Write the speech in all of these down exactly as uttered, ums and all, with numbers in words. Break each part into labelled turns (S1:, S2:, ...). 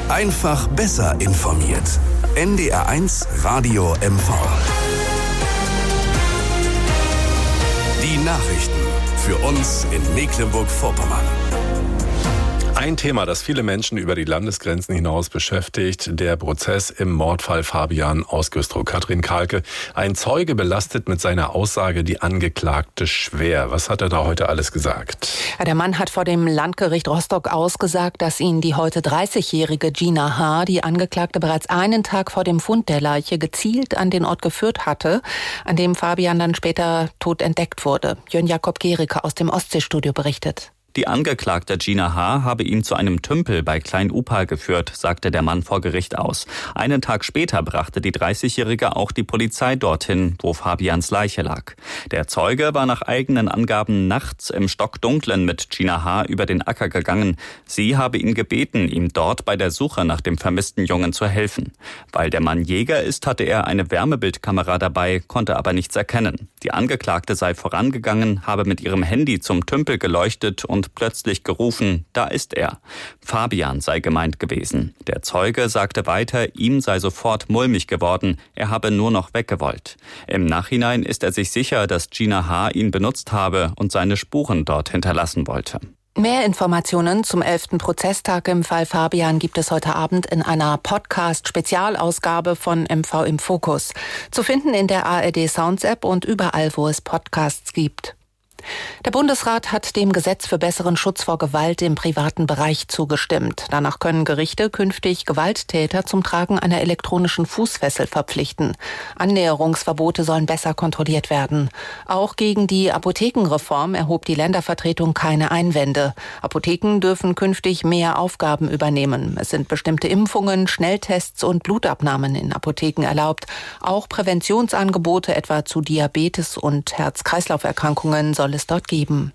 S1: Einfach besser informiert. N D R eins Radio M V. Die Nachrichten für uns in Mecklenburg-Vorpommern.
S2: Ein Thema, das viele Menschen über die Landesgrenzen hinaus beschäftigt, der Prozess im Mordfall Fabian aus Güstrow. Katrin Kahlke, ein Zeuge belastet mit seiner Aussage die Angeklagte schwer. Was hat er da heute alles gesagt?
S3: Ja, der Mann hat vor dem Landgericht Rostock ausgesagt, dass ihn die heute dreißigjährige Gina H., die Angeklagte, bereits einen Tag vor dem Fund der Leiche gezielt an den Ort geführt hatte, an dem Fabian dann später tot entdeckt wurde. Jörn Jakob Gericke aus dem Ostseestudio berichtet.
S4: Die Angeklagte Gina H. habe ihn zu einem Tümpel bei Klein-Upal geführt, sagte der Mann vor Gericht aus. Einen Tag später brachte die dreißigjährige auch die Polizei dorthin, wo Fabians Leiche lag. Der Zeuge war nach eigenen Angaben nachts im Stockdunklen mit Gina H. über den Acker gegangen. Sie habe ihn gebeten, ihm dort bei der Suche nach dem vermissten Jungen zu helfen. Weil der Mann Jäger ist, hatte er eine Wärmebildkamera dabei, konnte aber nichts erkennen. Die Angeklagte sei vorangegangen, habe mit ihrem Handy zum Tümpel geleuchtet und plötzlich gerufen, da ist er. Fabian sei gemeint gewesen. Der Zeuge sagte weiter, ihm sei sofort mulmig geworden, er habe nur noch weggewollt. Im Nachhinein ist er sich sicher, dass Gina H. ihn benutzt habe und seine Spuren dort hinterlassen wollte.
S3: Mehr Informationen zum elften Prozesstag im Fall Fabian gibt es heute Abend in einer Podcast-Spezialausgabe von M V im Fokus. Zu finden in der A R D Sounds App und überall, wo es Podcasts gibt. Der Bundesrat hat dem Gesetz für besseren Schutz vor Gewalt im privaten Bereich zugestimmt. Danach können Gerichte künftig Gewalttäter zum Tragen einer elektronischen Fußfessel verpflichten. Annäherungsverbote sollen besser kontrolliert werden. Auch gegen die Apothekenreform erhob die Ländervertretung keine Einwände. Apotheken dürfen künftig mehr Aufgaben übernehmen. Es sind bestimmte Impfungen, Schnelltests und Blutabnahmen in Apotheken erlaubt. Auch Präventionsangebote etwa zu Diabetes und Herz-Kreislauf-Erkrankungen soll es dort geben.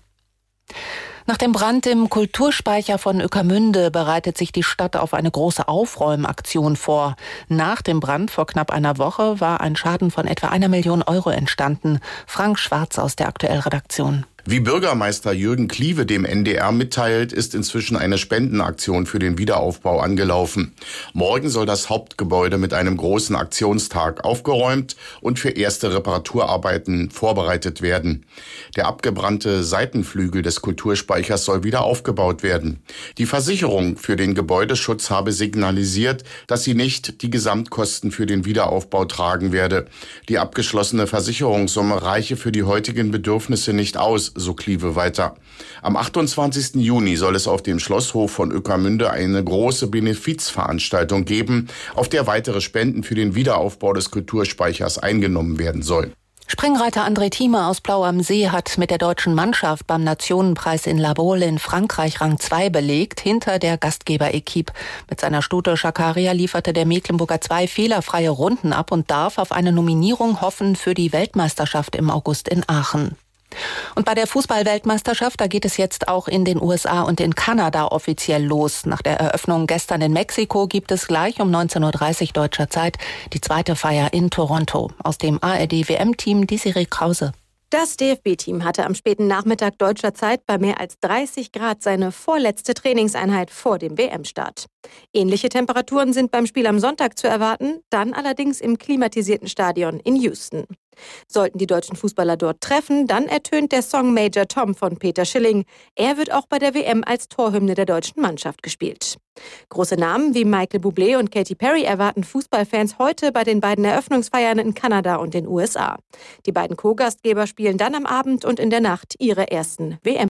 S3: Nach dem Brand im Kulturspeicher von Ueckermünde bereitet sich die Stadt auf eine große Aufräumaktion vor. Nach dem Brand vor knapp einer Woche war ein Schaden von etwa einer Million Euro entstanden. Frank Schwarz aus der Aktuell-Redaktion.
S5: Wie Bürgermeister Jürgen Kliewe dem N D R mitteilt, ist inzwischen eine Spendenaktion für den Wiederaufbau angelaufen. Morgen soll das Hauptgebäude mit einem großen Aktionstag aufgeräumt und für erste Reparaturarbeiten vorbereitet werden. Der abgebrannte Seitenflügel des Kulturspeichers soll wieder aufgebaut werden. Die Versicherung für den Gebäudeschutz habe signalisiert, dass sie nicht die Gesamtkosten für den Wiederaufbau tragen werde. Die abgeschlossene Versicherungssumme reiche für die heutigen Bedürfnisse nicht aus, so Kliewe weiter. Am achtundzwanzigsten Juni soll es auf dem Schlosshof von Ueckermünde eine große Benefizveranstaltung geben, auf der weitere Spenden für den Wiederaufbau des Kulturspeichers eingenommen werden sollen.
S3: Springreiter André Thieme aus Blau am See hat mit der deutschen Mannschaft beim Nationenpreis in La Baule in Frankreich Rang zwei belegt, hinter der Gastgeber-Equipe. Mit seiner Stute Schakaria lieferte der Mecklenburger zwei fehlerfreie Runden ab und darf auf eine Nominierung hoffen für die Weltmeisterschaft im August in Aachen. Und bei der Fußball-Weltmeisterschaft, da geht es jetzt auch in den U S A und in Kanada offiziell los. Nach der Eröffnung gestern in Mexiko gibt es gleich um neunzehn Uhr dreißig deutscher Zeit die zweite Feier in Toronto. Aus dem A R D-W M-Team Desiree Krause.
S6: Das D F B-Team hatte am späten Nachmittag deutscher Zeit bei mehr als dreißig Grad seine vorletzte Trainingseinheit vor dem W M-Start. Ähnliche Temperaturen sind beim Spiel am Sonntag zu erwarten, dann allerdings im klimatisierten Stadion in Houston. Sollten die deutschen Fußballer dort treffen, dann ertönt der Song Major Tom von Peter Schilling. Er wird auch bei der W M als Torhymne der deutschen Mannschaft gespielt. Große Namen wie Michael Bublé und Katy Perry erwarten Fußballfans heute bei den beiden Eröffnungsfeiern in Kanada und den U S A. Die beiden Co-Gastgeber spielen dann am Abend und in der Nacht ihre ersten W M